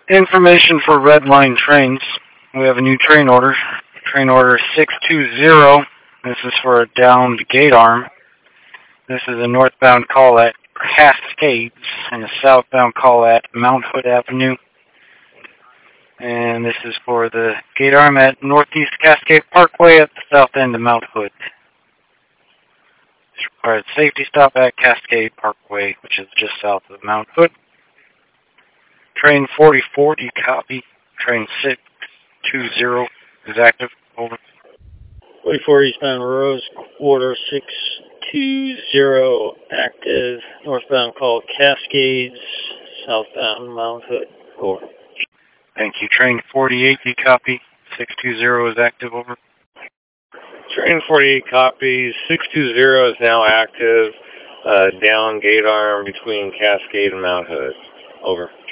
Information for Red Line trains. We have a new train order. Train order 620. This is for a downed gate arm. This is a northbound call at Cascades and a southbound call at Mount Hood Avenue. And this is for the gate arm at Northeast Cascade Parkway at the south end of Mount Hood. This requires safety stop at Cascade Parkway, which is just south of Mount Hood. Train 44, do you copy? Train 620 is active. Over. 44 eastbound Rose, quarter 620 active. Northbound call Cascades, southbound Mount Hood. Over. Thank you. Train 48, do you copy? 620 is active. Over. Train 48 copies. 620 is now active. Down gate arm between Cascade and Mount Hood. Over.